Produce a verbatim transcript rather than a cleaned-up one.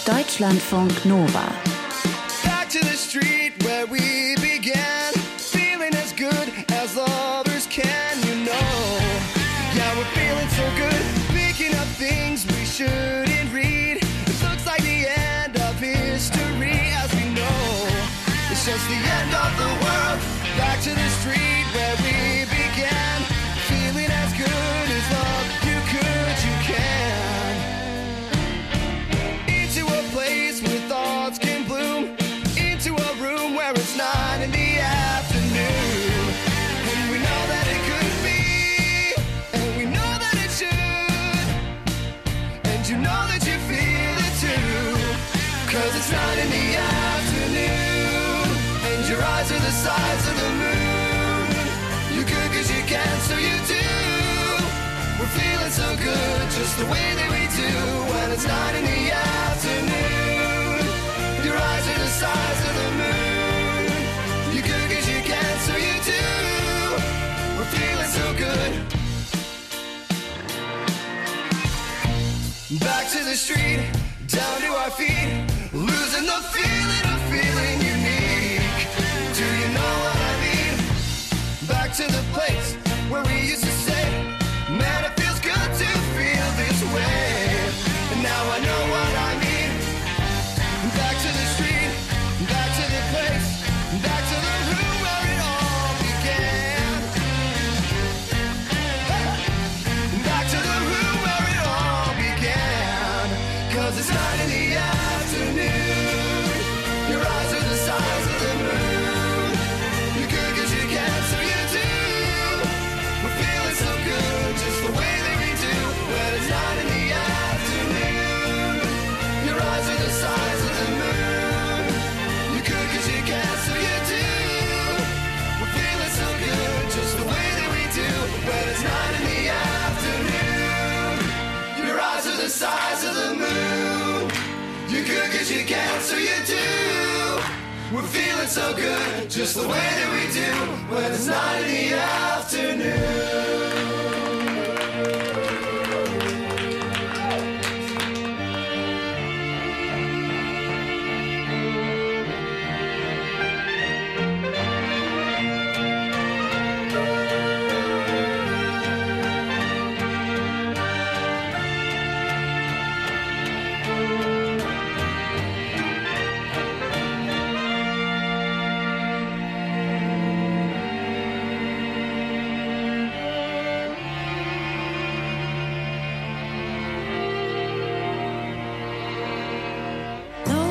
Deutschlandfunk Nova. Back to the street where we began, feeling as good as lovers can, you know. Yeah, we're feeling so good, picking up things we shouldn't read. It looks like the end of history as we know. It's just the end of the world. Back to the street where we began, feeling as good as love you could, you can. Into a place where thoughts can bloom, into a room where it's nine in the afternoon. And we know that it could be, and we know that it should, and you know that you feel it too, cause it's nine in the afternoon, and your eyes are the size of the moon. You could cause you can, so you do. We're feeling so good, just the way that we do, when it's nine in the afternoon. Your eyes are the size of the moon. You could cause you can, so you do. We're feeling so good. Back to the street, down to our feet, losing the feeling of feeling unique. Do you know what I mean? Back to the place where we used to say, man, it feels good to feel this way. And now I know what I mean. Back to the street, back to the place, back to the room where it all began. Back to the room where it all began. Cause it's nine in the afternoon. Your eyes are the size of the moon. You could cause you can, so you do. We're feeling so good, just the way that we do, when it's nine in the afternoon. Your eyes are the size of the moon. You could cause you can, so you do. We're feeling so good, just the way that we do, when it's nine in the afternoon. Your eyes are the size of the moon. You could cause you can, so you do. We're feeling so good, just the way that we do, when it's nine in the afternoon.